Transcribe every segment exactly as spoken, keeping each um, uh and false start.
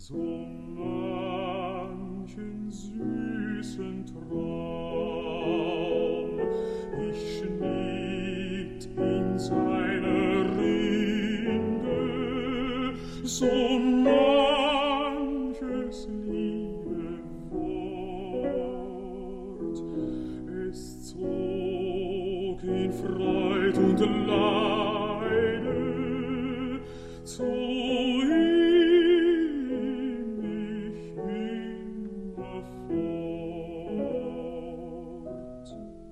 so manchen süßen Traum ich schnitt in seine Rinde, so manches liebe Wort, es zog in Freud und Leide, zu ihm ich immerfort.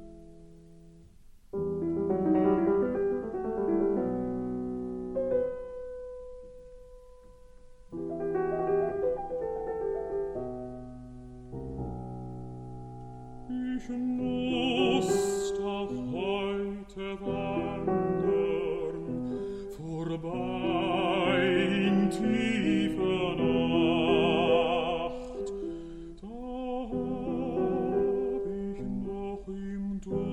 Ich musst auch heute wandern, vorbei in tiefer Nacht. Da hab ich noch im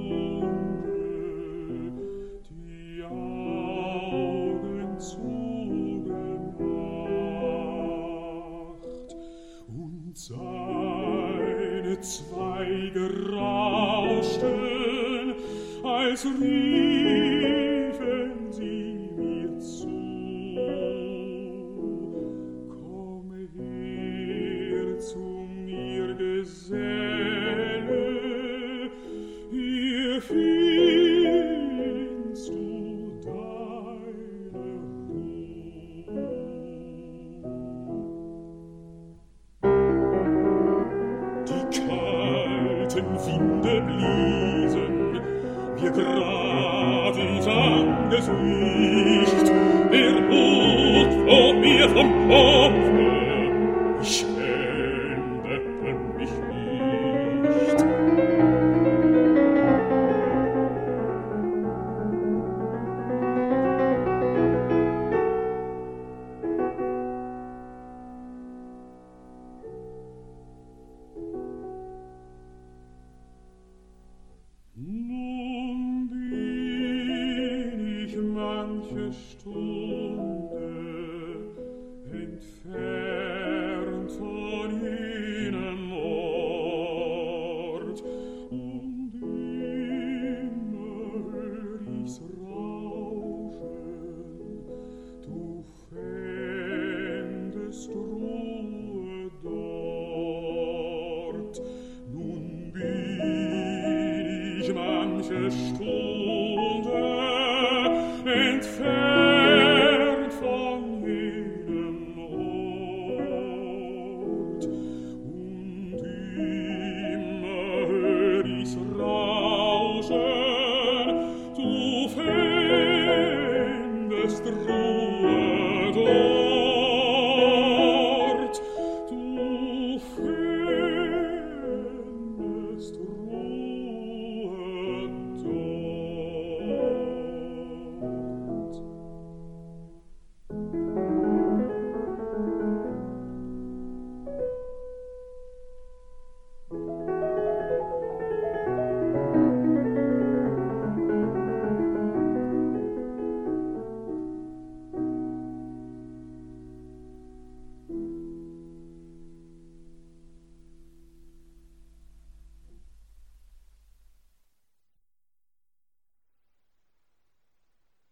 Dunkel die Augen zugemacht und seine Zweige rauschten, als riefen sie mir zu. Komm her zu mir, Geselle, hier findest du deine Ruhe. Die kalten Winde bliesen mir grad ins Angesicht, der Mut floh mir vom Kopfe, ich schämte mich nicht. Nun bin ich manche Stunde entfernt von jenem Ort, und immer hör ich's rauschen, du fändest Ruhe dort. Nun bin ich manche Stunde entfernt